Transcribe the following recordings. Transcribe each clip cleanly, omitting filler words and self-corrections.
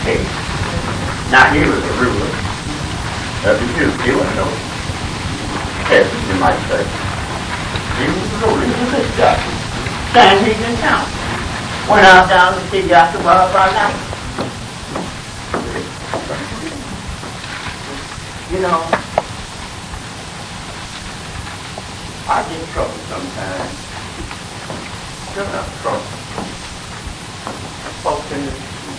king. Now he was a ruler of the Jews. He wasn't no peasant, you might say. He was a ruler. He was a good guy. Sanhedrin town. Went out down to see after wildfire now. You know, I get in trouble sometimes. Still not trouble. Folks in the street.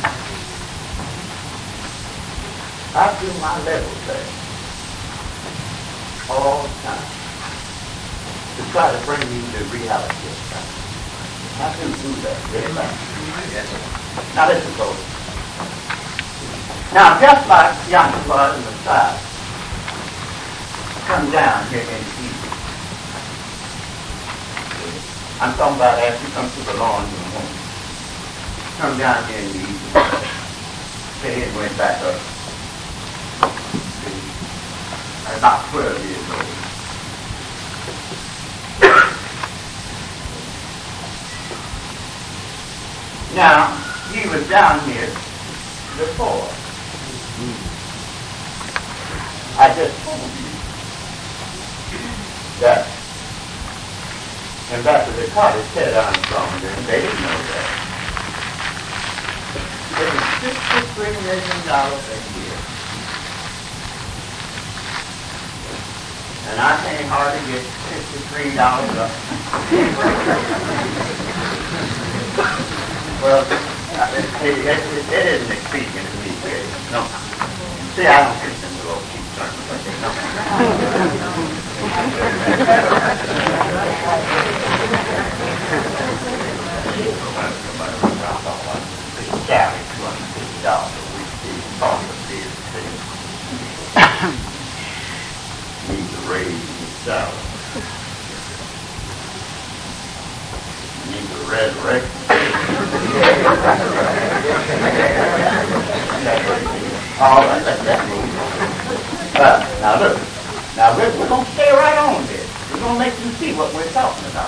I do my level there all the time to try to bring you to reality of time. I do that very much. Now listen, folks. Now, just like Yahshua and the Messiah come down here in Egypt. I'm talking about as you come to the lawn in the morning. Come down here in the evening. They had went back up. About 12 years old. Now, he was down here before. I just told you that Ambassador Carter said Armstrong, and they didn't know that. It was $63 million a year. And I can't hardly get $63 up. Well, it isn't expedient to me, no. See, I don't get them little cheap sermons like that, no. Salary, $250 a week, cost of beer, need to raise his salary. Need to resurrect. All right, let that move. Now look. Now we're going to stay right on this. We're going to make you see what we're talking about.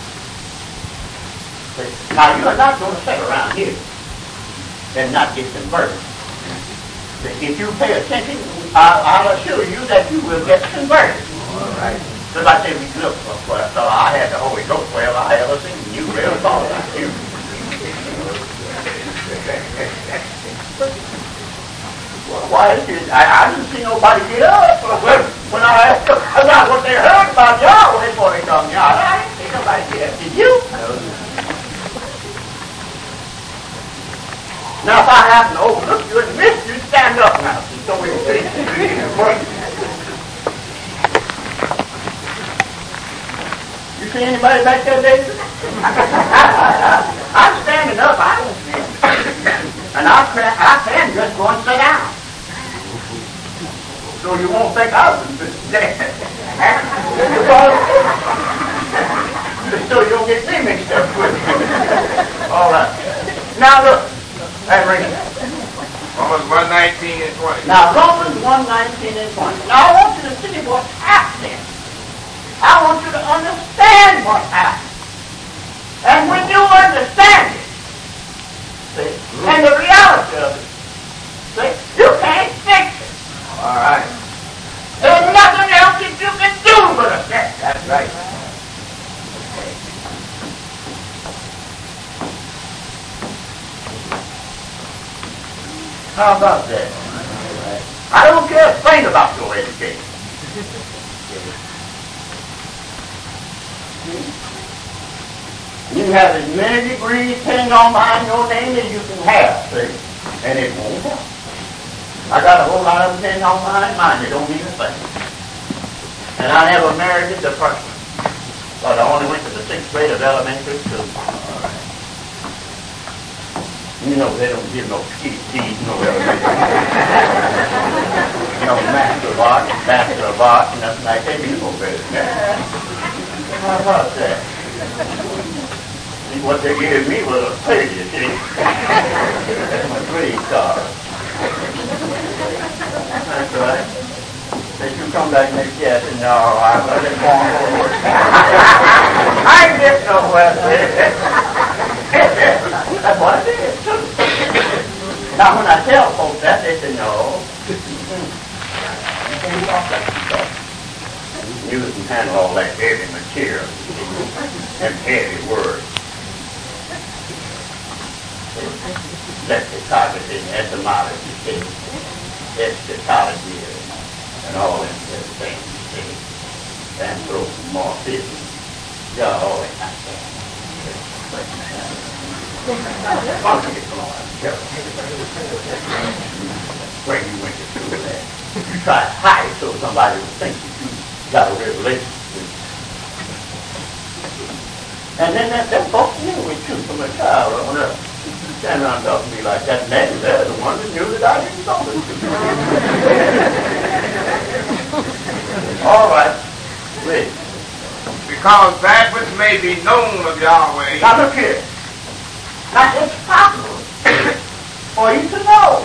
Now you're not going to sit around here and not get converted. If you pay attention, I'll assure you that you will get converted. All right. Because I said we look for it, so I had the Holy Ghost well I ever seen. You really thought about you. Well, why is it? I didn't see nobody get up. When I asked them about what they heard about Yahweh before they come here, I didn't see nobody get up. Did you? Now, if I happen to overlook you and miss you, stand up now. So we can see. You see anybody back there, David? I'm standing up. I don't see him. And I can just go and sit down. So you won't think I was dead. So you don't get me mixed up with you. All right. Now look. That ring. Romans 1:19 and 20. Now Romans 1:19 and 20. Now I want you to see what's happening. I want you to understand what's happening. And when you understand it, see, and the reality of it, see, you can't fix it. All right. There's nothing else that you can do but accept. That's right. How about that? I don't care a thing about your education. You can have as many degrees pinned on behind your name as you can have, see? And it won't help. I got a whole lot of them pinned on behind mine. They don't mean a thing. And I never married the person. But I only went to the 6th grade of elementary school. You know, they don't give no PhDs, no elementary. You know, Master of Arts, nothing like that. You know better than that. How about that? See, what they gave me was a failure, see? That's my grade card. That's right. If you come back next year, I said, no, I'm going to go on. I get nowhere. That's what it is. Now, when I tell folks that, they say, no, you can't talk like you talk. You can handle all that heavy material and heavy words. Lexicography and etymology, eschatology, and all them things, anthropomorphism, yeah, all that kind of thing. Where you went to school at. You try to hide it so somebody would think that you got a revelation. And then that folks knew it too from a child on up. You stand around talking to me like that, maybe they're the ones that knew that I didn't know it. All right, please. Because that which may be known of Yahweh. Now look here. Now it's possible for you to know.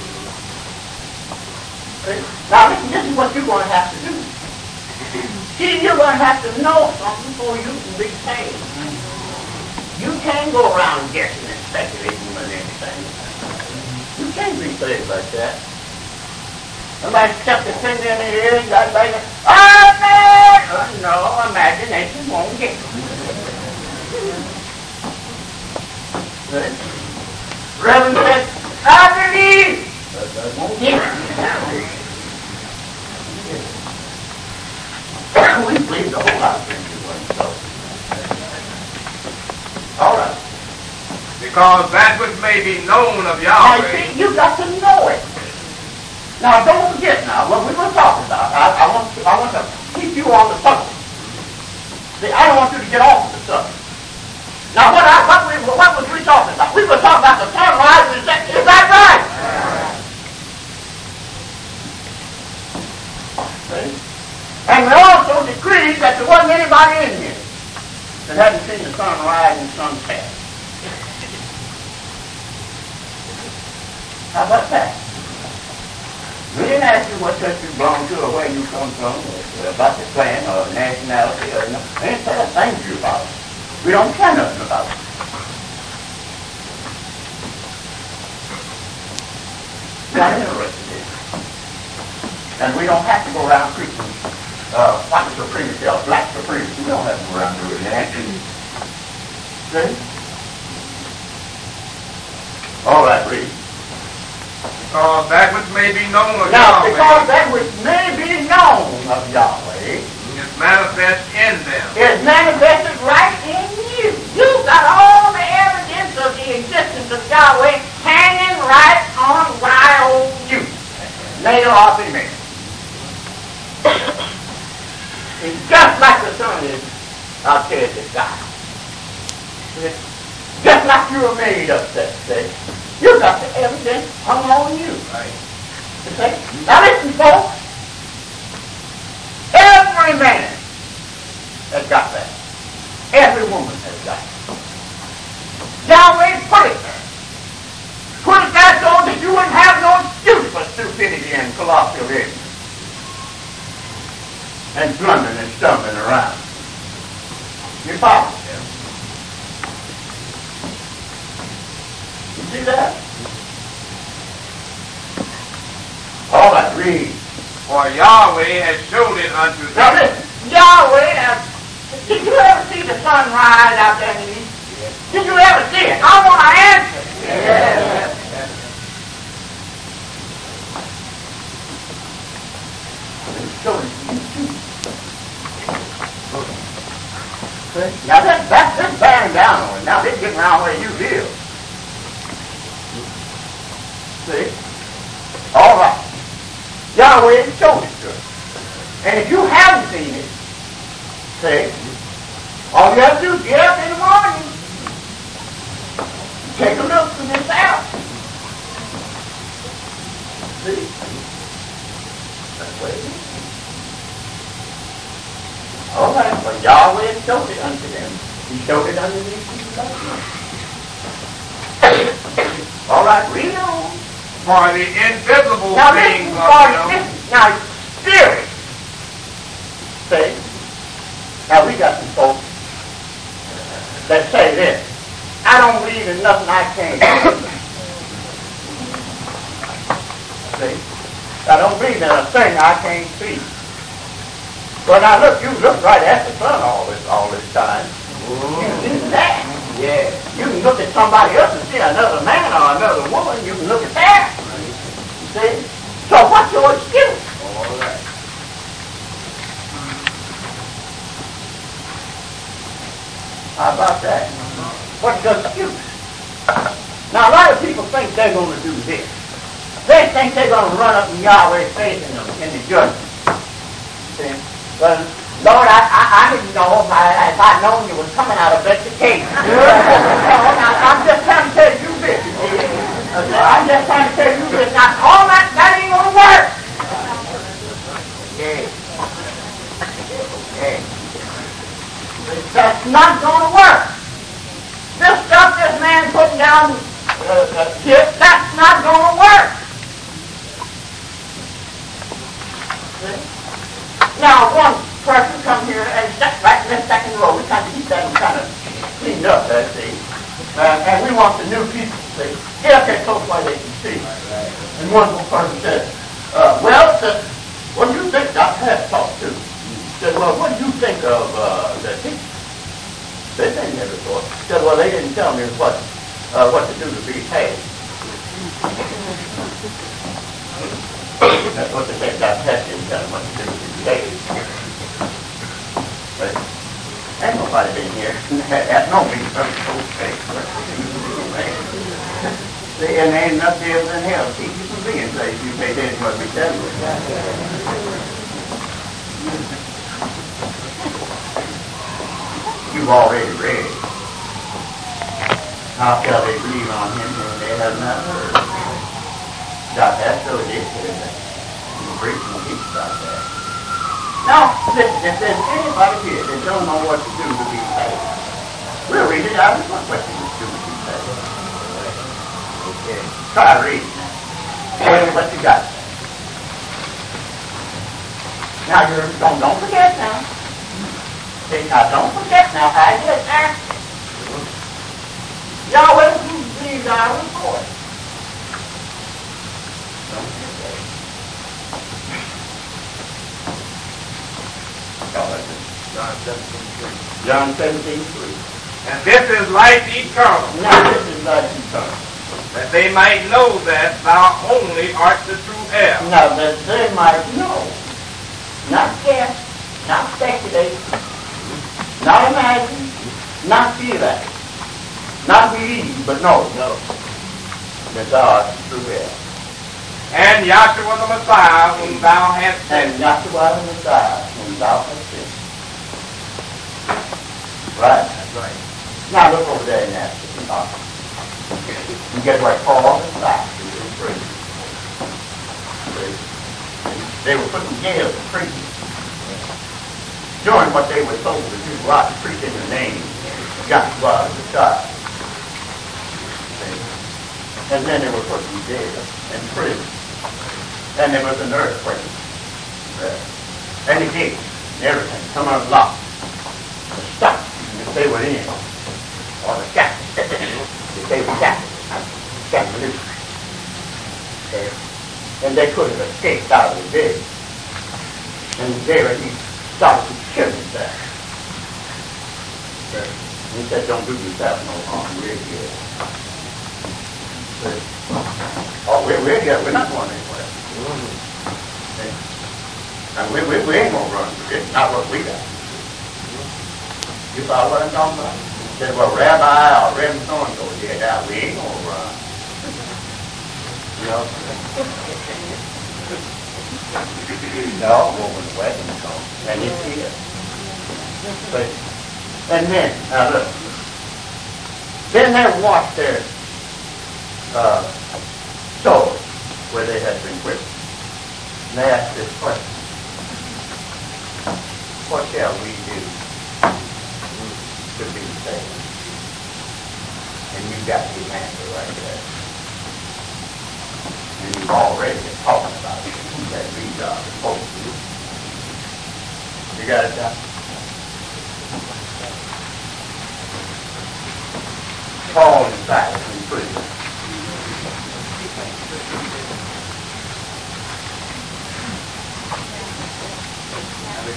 See? Now listen, this is what you're going to have to do. See, you're going to have to know something before you can be saved. You can't go around guessing and speculating with anything. You can't be saved like that. Somebody stuck their finger in their ear and got like, oh man! No, imagination won't get you. Reverend said, I believe. That won't get you. We believe the whole lot of things you wouldn't so. All right. Because that which may be known of Now, Yahweh. see, you got to know it. Now, don't forget now what we were talking about. I want to keep you on the subject. See, I don't want you to get off the subject. Now, what was we talking about? We were talking about the sunrise. Is that right? See? And we also decreed that there wasn't anybody in here that hadn't seen the sunrise and sunset. How about that? We didn't ask you what church you belong to or where you come from, or about the clan or nationality or nothing. We didn't tell a thing to you about it. We don't care nothing about it. We're not interested in it. And we don't have to go around preaching white supremacy or black supremacy. We don't have to go around doing that. See? All right, read. Because that which may be known of Now, Yahweh. because that which may be known of Yahweh Is manifest in them. is manifested right in you. You've got all the evidence of the existence of Yahweh hanging right on you. Male or female. It's just like the sun is out there in the sky. Just like you were made of that thing. You got the evidence hung on you. Right. Okay? Now listen, folks. Every man has got that. Every woman has got it. Yahweh put it there. Put it there so that you wouldn't have no excuse for stupidity and colossal ignorance. And blundering and stumbling around. You follow? Yeah. You see that? All right, read. For Yahweh has showed it unto Now them. listen, Yahweh has... Did you ever see the sunrise out there in the east? Yes. Did you ever see it? I want to answer. Yes. Now that's bearing down on it. Now they're getting around where you live. See? All right. Yahweh has shown it to us. And if you haven't seen it, see, all you have to do is get up in the morning, take a look from this out. See? That's the way it is. All right, but Yahweh showed it unto them. He showed it unto these people like this. All right, read on. For the invisible Now things listen, of him. now spirit. See? Now we got some folks that say this. I don't believe in nothing I can't do. See? I don't believe in a thing I can't see. But now look, you look right at the sun all this time. You can see that. Yeah. You can look at somebody else and see another man or another woman. You can look at that. See? So what's your excuse? All right. How about that? What's your excuse? Now a lot of people think they're going to do this. They think they're going to run up in Yahweh's face in the judgment. See? Well, Lord, I didn't know if I'd known you was coming out of Betsy Cave. I'm just trying to tell you this. I'm just trying to tell you this. Now, all that ain't going to work. Yeah. Yeah. That's not going to work. This stuff this man putting down here, that's not going to work. See? Now, one person come here and step right in this second row. We kind of keep that kind of cleaned up, see. And we want the new people to see. Get up there close where they can see. And one person said, well, what do you think Dr. Hess talked to? He said, well, what do you think of the teacher? They never thought. He said, well, they didn't tell me what to do to be paid. That's what they said. Dr. Hess didn't tell them what to do to be paid. But ain't nobody been here. That's no means from the face. See, and there ain't enough devils in hell to keep you from being saved. You pay attention to what we tell you. You've already read. How shall they believe on him when they have not heard? Dr. Astro did say that. You preach and teach about that. Now, listen, if there's anybody here that don't know what to do to be saved, we'll read it out. What question to do to be saved? Okay. Try reading that. Tell me what you got. Now, don't forget now. See, now, don't forget now. I just asked you. Yahweh, who believes our report? Don't forget that. John 17:3. And this is life eternal. Now this is life eternal. That they might know that thou only art the true heir. Now that they might know. Not guess, not speculate, not imagine, not feel that, not believe, but know. That thou art the true heir. And Yahshua the Messiah whom thou hast And sent. Yahshua the Messiah whom thou hast sent. Right? That's right. Now look over there in that. You get what Paul and Silas in prison. They were put in jail for preaching. Doing what they were told to do, right? Preach in the name of Yahshua the Messiah. And then they were put in jail and prison. And there was an earthquake. And the gates and everything come unlocked. The stuff if they were in. Or the shackles. If they were shackles loose. And they could have escaped out of the jail. And there he started to kill himself. He said, don't do yourself no harm. We're here. Oh, we're here. We're not going anywhere. And we ain't going to run. It's not what we got. You follow what I'm talking about? He said, well, Rabbi or Reverend so-and-so, yeah, now we ain't going to run. You know? No, when the wedding comes. And it's here. But, and then, now look. Then they washed their swords where they had been whipped. And they asked this question. What shall we do to be saved? And you got the answer right there. And you've already been talking about it. That these are supposed to do. You got it down? Paul and Silas in prison.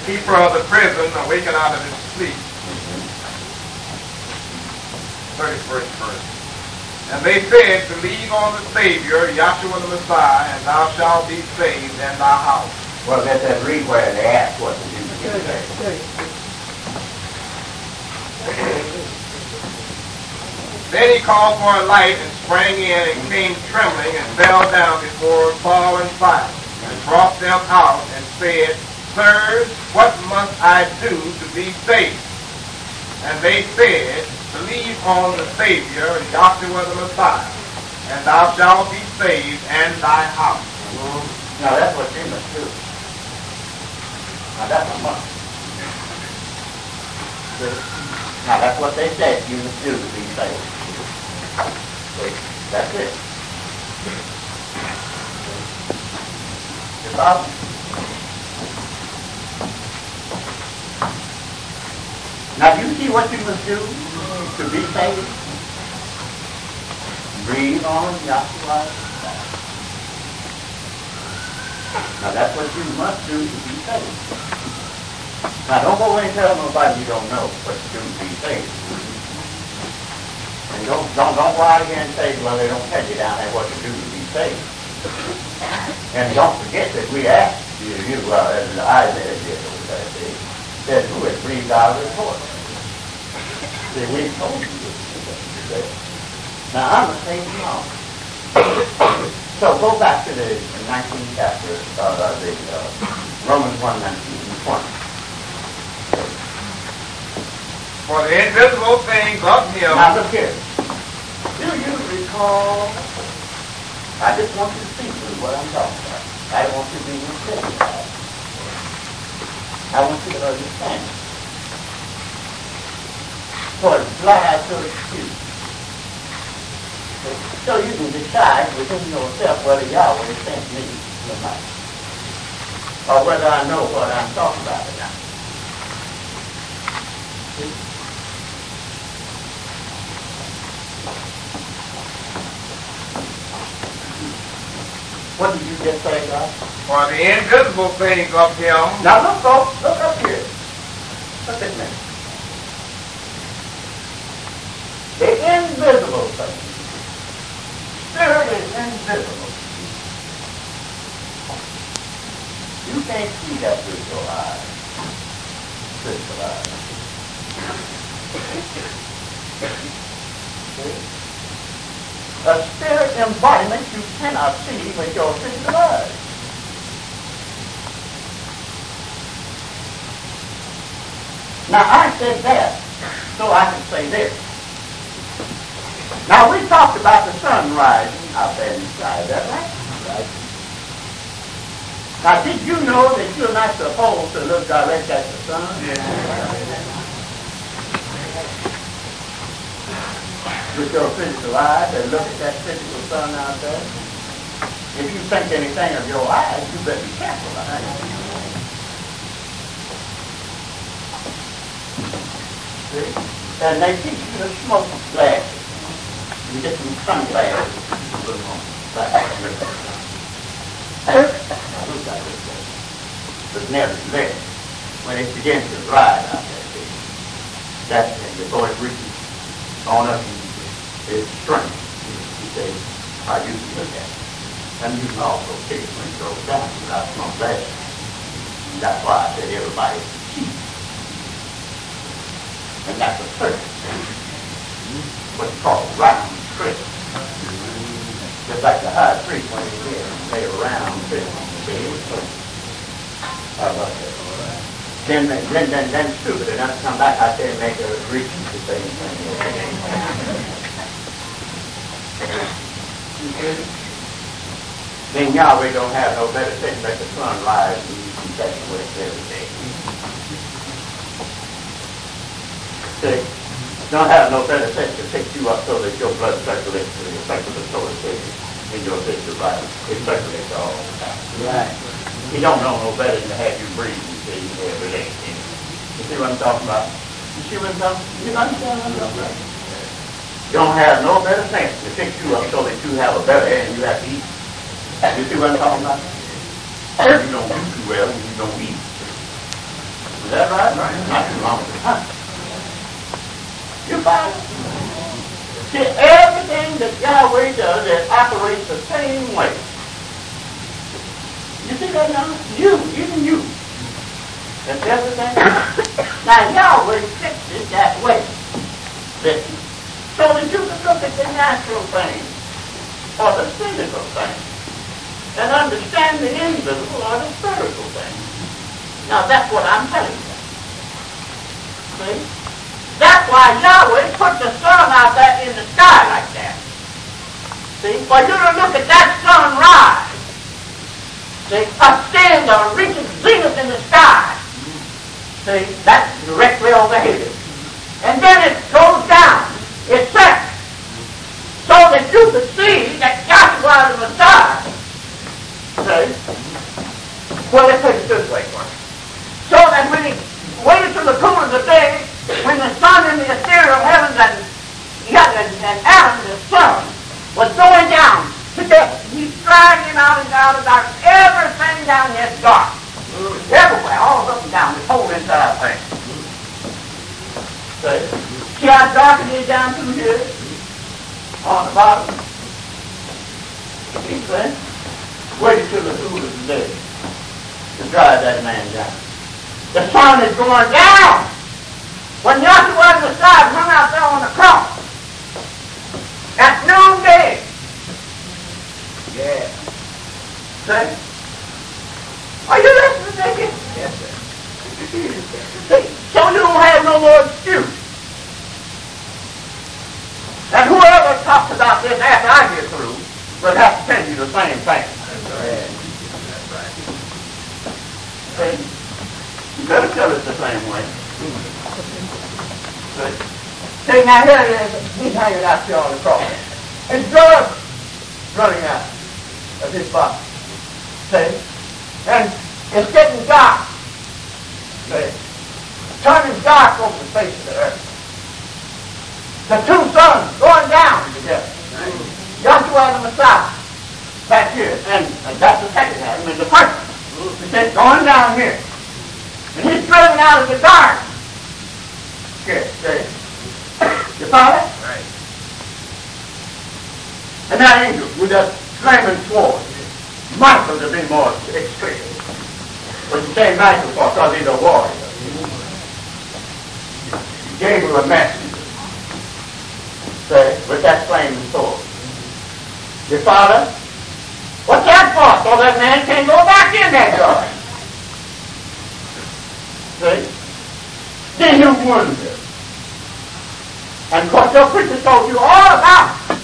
keeper of the prison awakened out of his sleep. 31st verse. And they said, believe on the Savior, Yahshua the Messiah, and thou shalt be saved and thy house. Well, let that read where they asked what to do. Then he called for a light and sprang in and came trembling and fell down before Paul and Silas and brought them out and said, Sirs, what must I do to be saved? And they said, believe on the Savior, Yahshua the Messiah, and thou shalt be saved and thy house. Now that's what you must do. Now that's a must. Now that's what they said you must do to be saved. That's it. The problem? Now you see what you must do to be saved? Breathe on Yahshua. Now that's what you must do to be saved. Now don't go and tell nobody you don't know what to do to be saved. And don't go out here and say, well, they don't tell you down there what to do to be saved. And don't forget that we asked you as Isaiah did over that day, said, who had breathed out of his voice? See, we told you this. Now, I'm a Saint John. So go back to the 19th chapter of Romans 1:19 and 20. For the invisible things of him. Now look here. Do you recall? I just want you to think through what I'm talking about. I don't want you to be mistaken about it. I want you to understand it. For it's lies to excuse. So you can decide within yourself whether Yahweh sent me or not. Or whether I know what I'm talking about or not. See? What did you just say, God? For the invisible things of him. Now look, folks, look up here. Look at me. The invisible things. Spirit is invisible. You can't see that with your eyes. Physical eyes. See? A spirit embodiment you cannot see with your physical eyes. Now I said that so I can say this. Now we talked about the sun rising out there in the sky, is that right? Now did you know that you're not supposed to look direct at the sun? Yeah. With your physical eyes and look at that physical sun out there. If you think anything of your eyes, you better be careful. See? And they teach you to smoke glasses. You get some sunglasses. Put them on. But nevertheless, when it begins to dry out there, that's when the voice reaches on up its strength. You say, how you can look at it. And you can also see it when it goes down without some glasses. And that's why I said everybody sees. And that's a circle. What's called round trip. Just like the high priest when he did, they were round trip. How about that? Then stupid enough to come back out there and make a repeat the same thing. Then Yahweh don't have no better sense than the sun rise and you can take it with every day. See? Don't have no better sense to pick you up so that your blood circulates to the circulatory system in your physical body. It circulates all the time. Right. He don't know no better than to have you breathe every day. You see what I'm talking about? You see what I'm talking about? You understand what I'm talking about? You don't have no better sense to fix you up so that you have a better head and you have to eat. You see what I'm talking about? You don't do too well and you don't eat. that right? Not too long as time. You follow? See, everything that Yahweh does, it operates the same way. You see that now? Even you. That's everything. Now, Yahweh fixed it that way. Listen. So that you can look at the natural things or the physical things and understand the invisible or the spiritual things. Now, that's what I'm telling you. See? That's why Yahweh put the sun out there in the sky like that. See? For you to look at that sun rise. See? Ascend or reach its zenith in the sky. See? That's directly overhead. And then it goes down. It sets. So that you could see that Joshua is the Messiah. See? Well, let's take it this way first. So that when he waited till the cool of the day, when the sun in the ethereal heavens and Adam, the sun, was going down together, he's dragging out and out and out. Everything down here is dark. Everywhere, all up and down, this whole entire thing. See how dark it is down through here? On the bottom. See, waited till the cool of the day to drive that man down. The sun is going down. When Yahshua the Messiah hung out there on the cross at noonday. Yeah. See? Are you listening to me? Yes, sir. See? So you don't have no more excuse. And whoever talks about this after I get through will have to tell you the same thing. That's right. See? You better tell it the same way. See, now here it is. He's hanging out here on the cross. And blood running out of his body. See? And it's getting dark. See? Turning dark over the face of the earth. The two suns going down together. Yahshua the Messiah back here. And that's the second Adam. And the first one. It's going down here. And he's driven out of the garden. Here, see? You follow it? Right. And that angel with that flaming sword, Michael to be more extreme. But you say Michael because he's a warrior. Gabriel a messenger. See? With that flaming sword. You follow? What's that for? So that man can't go back in that garden. See? Then you wonder. And of course your preacher told you all about it.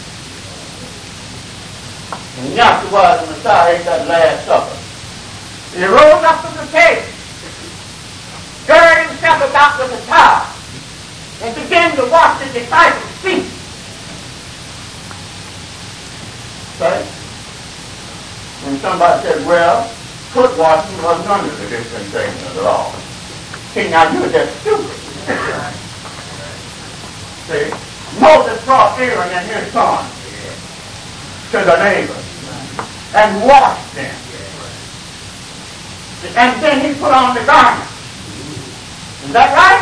And Yahshua the Messiah ate that last supper. He rose up from the table, girded himself about with a towel, and began to wash the disciples' feet. See? And somebody said, well, foot washing wasn't under the dispensation of the law. See, now you're just stupid. See? Moses brought Aaron and his son to the neighbor and washed them. And then he put on the garment. Is that right?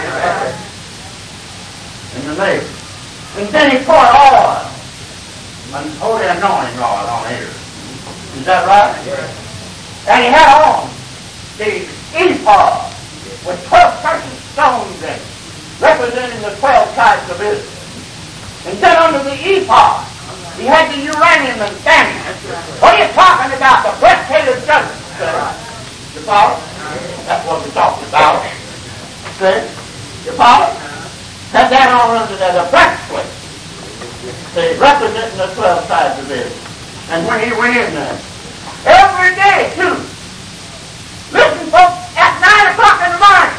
And the neighbor. And then he poured oil, an holy anointing oil on Aaron. Is that right? And he had on the ephod with 12 precious stones in it, representing the 12 tribes of Israel. And then under the ephod, he had the uranium and standing. What are you talking about? The breastplate of judgment. You follow? That's what we're talking about. See? You follow? Had that on under there, the breastplate. See, representing the 12 tribes of Israel. And when he went in there, every day, too. Listen, folks, at 9 o'clock in the morning,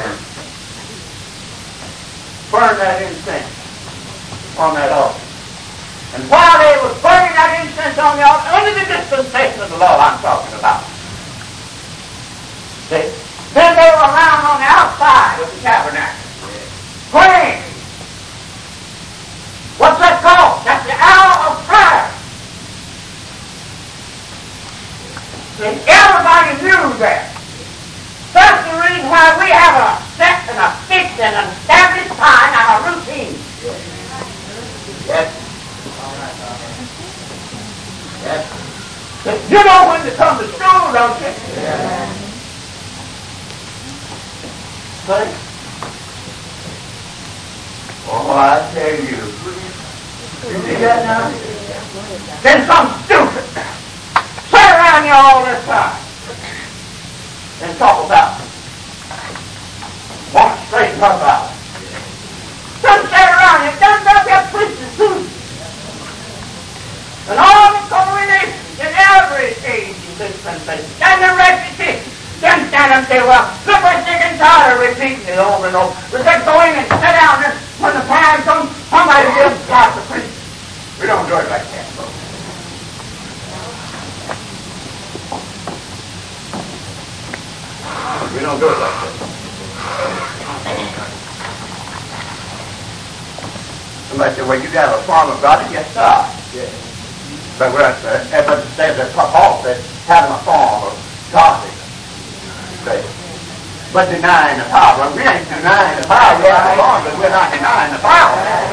burn that incense on that altar. And while they were burning that incense on the altar, under the dispensation of the law I'm talking about, see, then they were around on the outside of the tabernacle, praying. What's that called? That's the hour of prayer. See, everybody knew that. That's the reason why Now we have a set and a fixed and an established time and a routine. Yes. Yes. You know when to come to school, don't you? Yeah. See? Oh, I tell you. You see that now? Then some stupid sit around here all this time and talk about it. Want to straighten up about it. Some sit around here, done up your preaching too. And all the congregations in every age of this sensation, and the repetition. Then stand up and say, well, look, we're sick and tired of repeating it over and over. We just go in and sit down and when the time comes, somebody will start to preach. We don't do it like that, folks. We don't do it like that. Somebody said, well, you got a form of God? Yes, sir. Yeah. But it says that Paul said, having a form of godliness. But denying the power. Well, we ain't denying the power. We have the Lord, but we're not denying the power.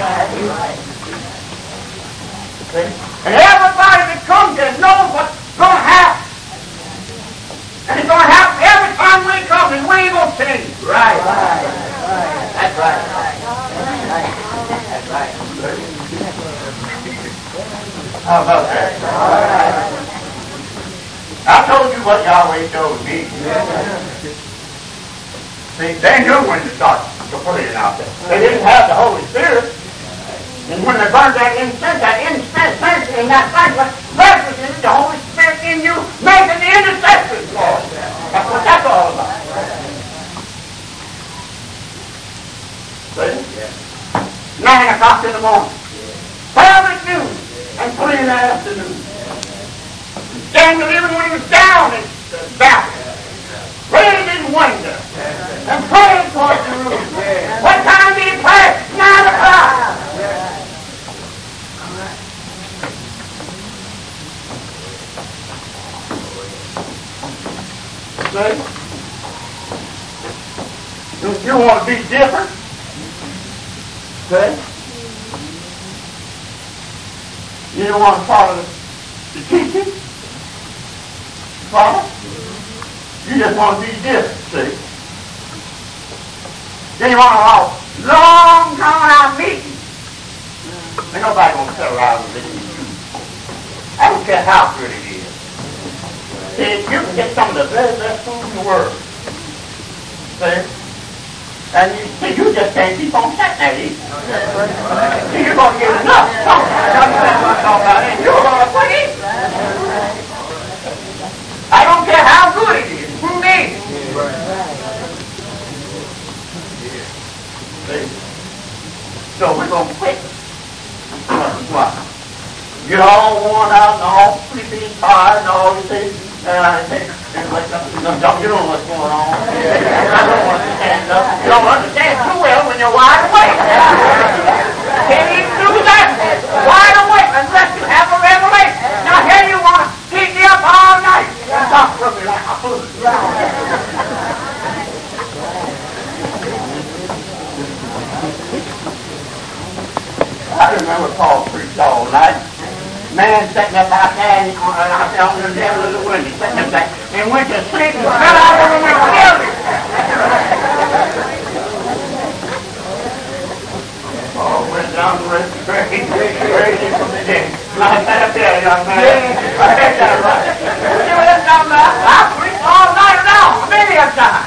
See? And everybody that comes here knows what's going to happen. And it's going to happen every time we come, and we ain't going to change. Right. That's right. That's right. How about that? I told you what Yahweh told me. See, they knew when to start to put it out there. They didn't have the Holy Spirit. And when they burned that incense in that sanctuary, represented the Holy Spirit in you, making the intercession for us. That's what that's all about. See? 9 o'clock in the morning, 12 at noon, and 3 in the afternoon. Daniel, even when he was down in Babylon, prayed in wonder, and prayed towards Jerusalem. What time did he pray? 9 o'clock. See? You want to be different? See? You don't want to follow the teaching? Follow? You just want to be different, see? Then you want to have long drawn-out meetings. Ain't nobody going to sit around and listen to you. I don't care how good it is. See, you can get some of the very best food in the world. See? And you just can't keep on sitting there eating. See, you're going to get enough. You're going to quit eating. I don't care how good it is. Who needs it? So we're going to quit. Get all worn out and all sleepy and tired and all these things. You don't know what's going on. I don't understand. You don't understand too well when you're wide awake. Can't even do that. Wide awake unless you have a revelation. Now here you want to keep me up all night. Talk to me like a fool. I remember Paul preached all night. Man sitting up out there on the level of the window, sitting up there, and went to sleep and fell out of the window and killed him. Oh, went down the rest of the raised him from the dead. I sat up there, young man. I heard that right. You were down there. I preached all night long, many a time.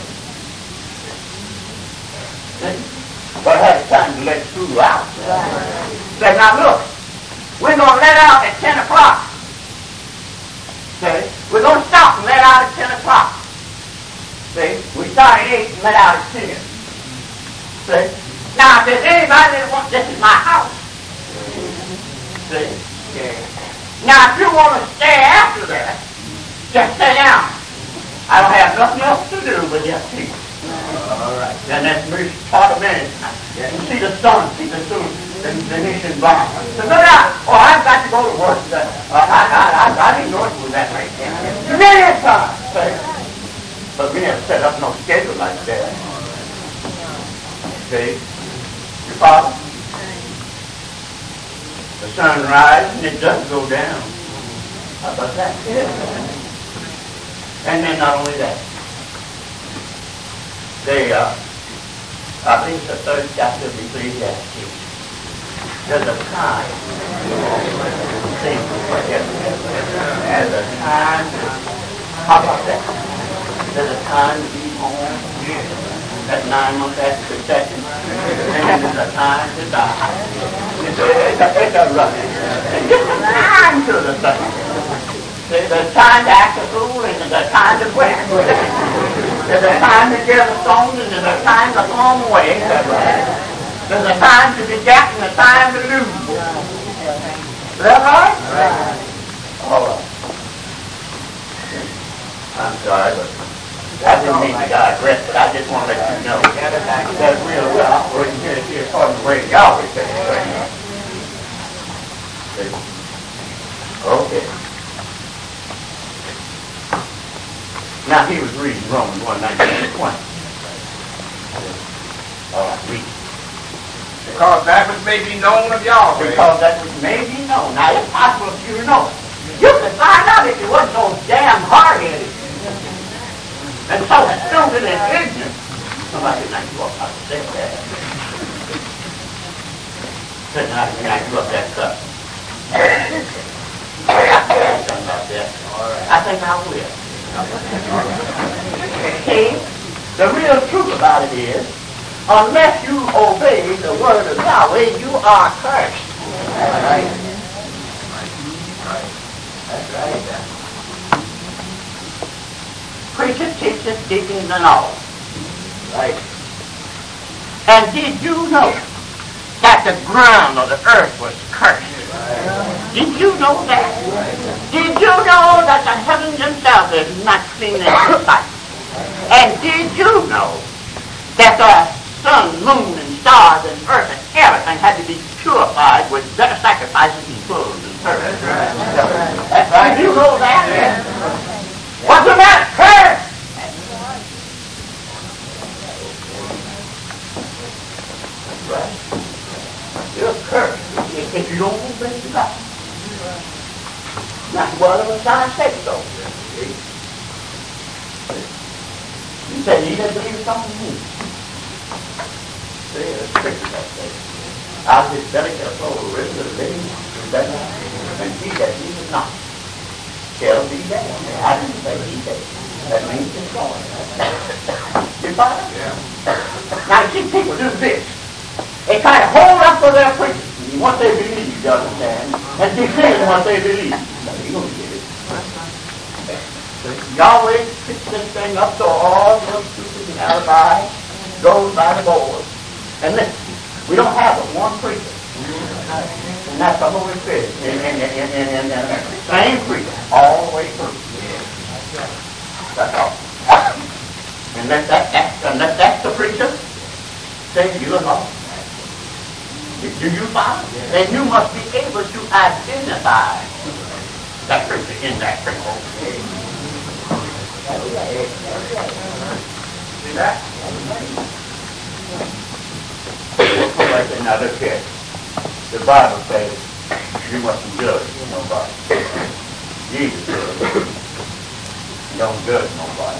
But I had time to let school out. Said, now look. We're going to let out at 10 o'clock. See? We're going to stop and let out at 10 o'clock. See? We start at 8 and let out at 10. See? Now, if there's anybody that wants, this is my house. See? Yeah. Now, if you want to stay after that, just stay down. I don't have nothing else to do but just teach. All right. And that's me part of minute. You see the sun, see the sun. The nation bomb. So no doubt. Oh, I've got to go to work. I didn't know it was that late. Many times. But But we never set up no schedule like that. See? Your father? The sun rises and it doesn't go down. How about that? Yeah. And then not only that, they, I think it's the third chapter of Ecclesiastes. There's a time. There's a time. How about that? There's a time to be home. That's 9 months after conception. And then there's a time to die. It's a rush. And just a time to the thing. There's a time to act a fool and there's a time to quit. There's a time to get a stone and there's a time to throw them away. There's a time to be got and a time to lose. Is that right? All right. I'm sorry, but I didn't mean to digress, but I just want to let you know that we're operating here according to the way Yahweh says it. Okay. Now he was reading Romans 1:19-20. All right, read. Because that which may be known of Yahweh. Because that which may be known. Now it's possible for you to know it. You could find out if you wasn't so damn hard-headed. And so stupid and ignorant. Somebody like you up out say that. Said I grew up that cup. Something about that. I think I will. See, the real truth about it is, unless you obey the word of Yahweh, you are cursed. That's right. That's right. Preachers, teachers, deacons, and all. Right. And did you know that the ground of the earth was cursed? Did you know that? Did you know that the heavens themselves is not clean in His sight? And did you know that the sun, moon, and stars, and earth, and everything had to be purified with better sacrifices and bulls and serpents? That's right. Did you know that? What's the matter? Cursed! That's right. You're cursed if you don't obey God. Not one of us I say so. You said he doesn't believe something new. See, there's scripture that says, out of his belly shall flow rivers of living water, and he that believeth not shall be damned. I didn't say he said. That means it's going. You follow? Yeah. Now, see, people do this. They try to hold up for their preachers what they believe, you understand, and defend what they believe. You don't get it. Yahweh picks this thing up so all those preachers and alibi goes by the board. And listen, we don't have but one preacher. And that's the Holy Spirit. And same preacher all the way through. That's all. And unless that's the preacher, then you're lost. Do you follow? Then you must be able to identify that preacher in that preacher. See that? We'll go back to another case. The Bible says you mustn't judge nobody. Jesus says don't judge nobody.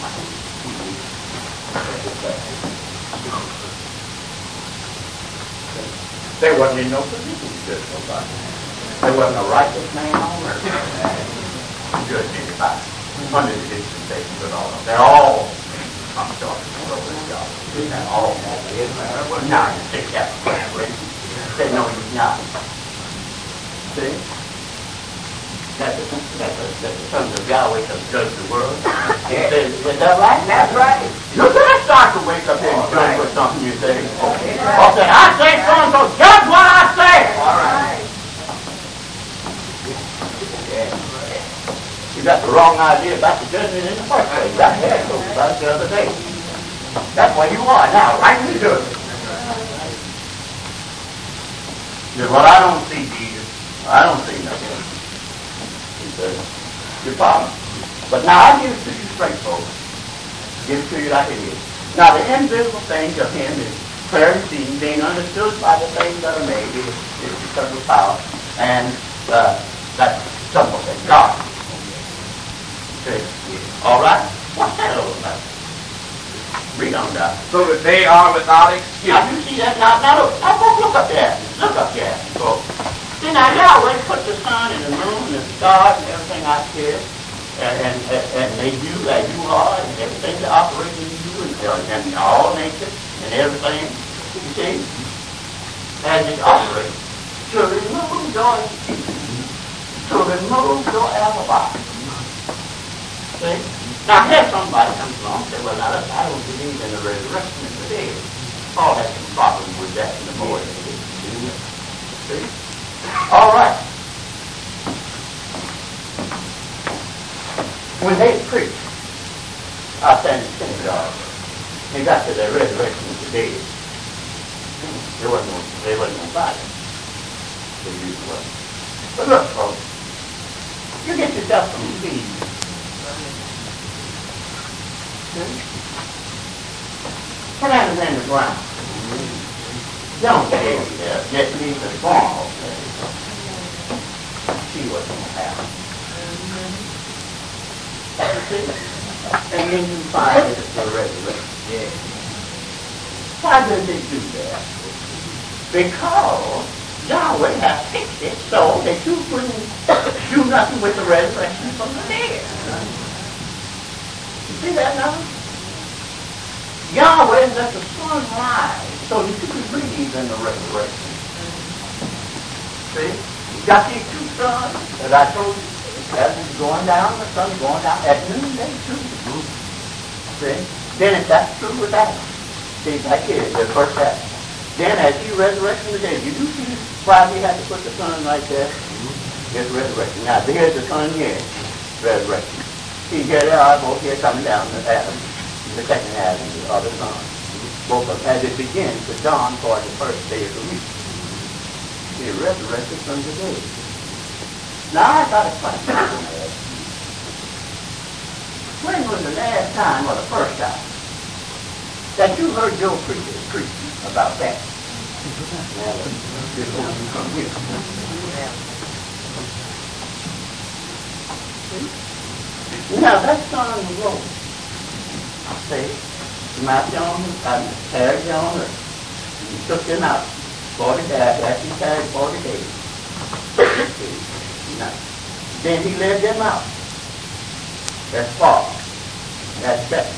They wasn't in no position to judge nobody. There wasn't a righteous man on earth to judge anybody under the dispensation of all of them. They're all come short of this God. They're all now you take that say no, he's not. See? That the sons of Yahweh shall judge the world. Is that right? That's right. You can't start to wake up here and judge for something you say. Okay. Okay, I say so judge what I say. All right. You got the wrong idea about the judgment in the first place. That's what I told you about the other day. That's where you are now, right in the judgment. Well, I don't see Jesus. I don't see nothing. He said, your problem. But now I'm used to you straight folks. Give it to you like it is. Now, the invisible things of him is clear and seen, being understood by the things that are made, is eternal power, and that's some of it, God. Okay. All right? What's that all about? Read on down. So that they are without excuse. Now, you see that? Now look up there. Look up there, folks. See, now, Yahweh put the sun and the moon and the stars and everything out here, and made you as you are, and everything that operates in you, and all nature, and everything, you see, as it operates, to remove your alibi. See? Now, here somebody comes along and says, well, now, I don't believe in the resurrection of the dead. Paul had some problem with that in the morning. See? All right. When they preached, I stand in synagogue, they got to the resurrection of the dead. There wasn't no Bible. There usually wasn't. But look, folks, you get yourself some seeds. Put that in the ground. Don't get it there. Just leave the ground. See what's going to happen. And then you find it the resurrection. Yeah. Why does it do that? Because Yahweh has fixed it so that you couldn't do nothing with the resurrection from the dead. You see that now? Yahweh let the sun rise so that you could believe in the resurrection. See? You got these two suns, as I told you, as it's going down, the sun's going down at noonday too. See? Then if that's true with Adam. See, that is the first Adam. Then as he resurrects from the dead, you do see why he had to put the sun right there? It's resurrection. Now there's the sun here, resurrection. See, here they are both here coming down to Adam, the second Adam, the other sun. Both of them, as it begins to dawn for the first day of the week. He resurrected from the dead. Now I got a question. When was the last time or the first time that you heard Joe preach about that? Now that sun rose. See, Matthew carried on earth. He took him out 40 days after he carried 40 days. Then he led them out. That's far. That's better.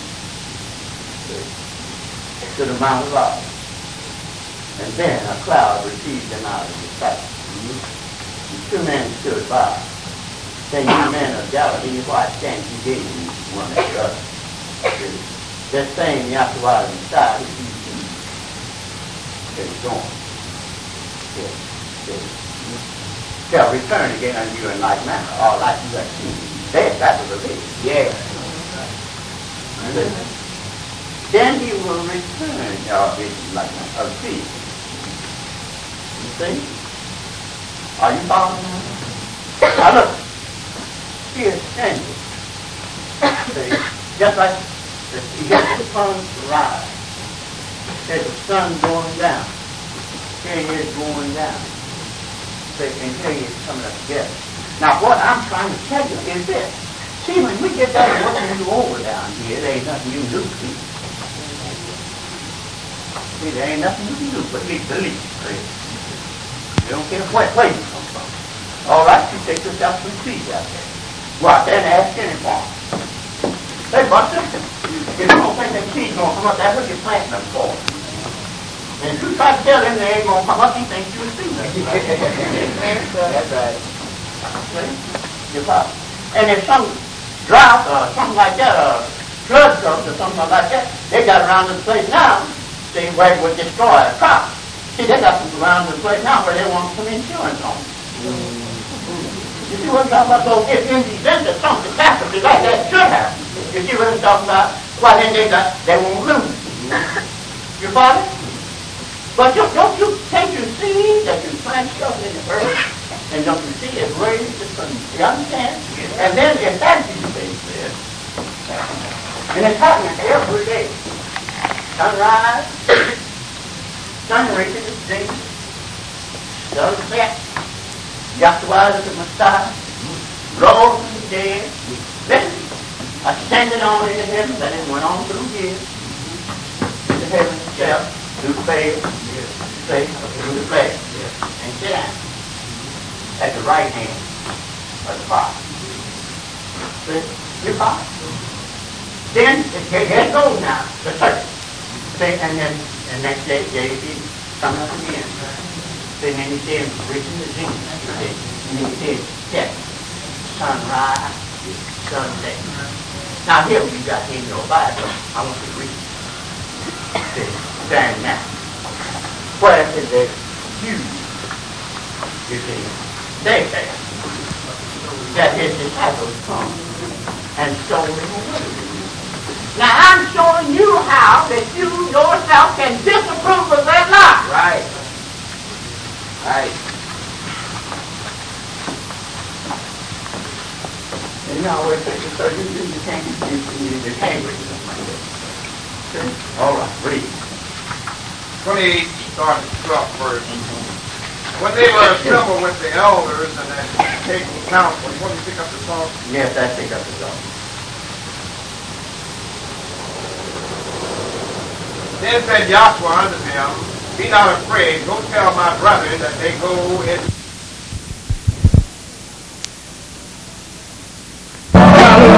To the Mount of Olives. And then a cloud received them out of his sight. And two men stood by, saying, "You men of Galilee, why stand you gazing one at the other?" That same after a while inside, he sees it's gone. Shall return again unto you in like manner, or like you have seen. That was a vision. Yeah. Then he will return your vision like manner of peace. You see? Are you following me? Now look, he is standing. See? Just like you get the sun to rise. There's the sun going down. Here he is going down. And here he is coming up together. Now what I'm trying to tell you is this. See, when we get that working you over down here, there ain't nothing you can do. See, there ain't nothing you can do but believe. You don't care where you come from. All right, you take yourself some seeds out there. Go out there and ask anyone. Say, Buster, if you don't think them seeds going to come up, that's what you're planting them for. And if you try to tell them they ain't going to come up, he thinks you're a student. That's right. And if some drought or something like that, or flood comes or something like that, they got around this place now, see, where it would destroy a crop. See, they got some around this place now where they want some insurance on it. You see what I'm talking about? So if in the event of some catastrophe like that should happen, you see what I'm talking about? Well, then they won't lose. You follow? But don't you take your seed that you plant stuff in the earth, and don't you see it raised to some, you understand? And then if that is the case, and it's happening to everybody. Sunrise, sun rises, zinc, sunset, Yahweh look at my star, rose from the dead, listen, ascended on into heaven, then it went on through years, into heaven itself, through faith, through the flesh, and sit down at the right hand of the Father. See, your Father. Then it goes now, the church. See, and then the next day, he comes up again. See, and then he says, reaching the zenith. And then he says, set, sunrise, sunset. Now here you got in your Bible. I want you to read it. See, stand now. Where is the you? You see, they say that his disciples come and stole him away. Now I'm showing you how that you yourself can disapprove of that lie. Right. Right. And you always say, so you can't read something like this. Okay? All right, read. 28, starting 12 verse. When they were assembled with the elders and then taking counsel, you want to pick up the song? Yes, I pick up the song. Then said Joshua unto them, Be not afraid, go tell my brethren that they go in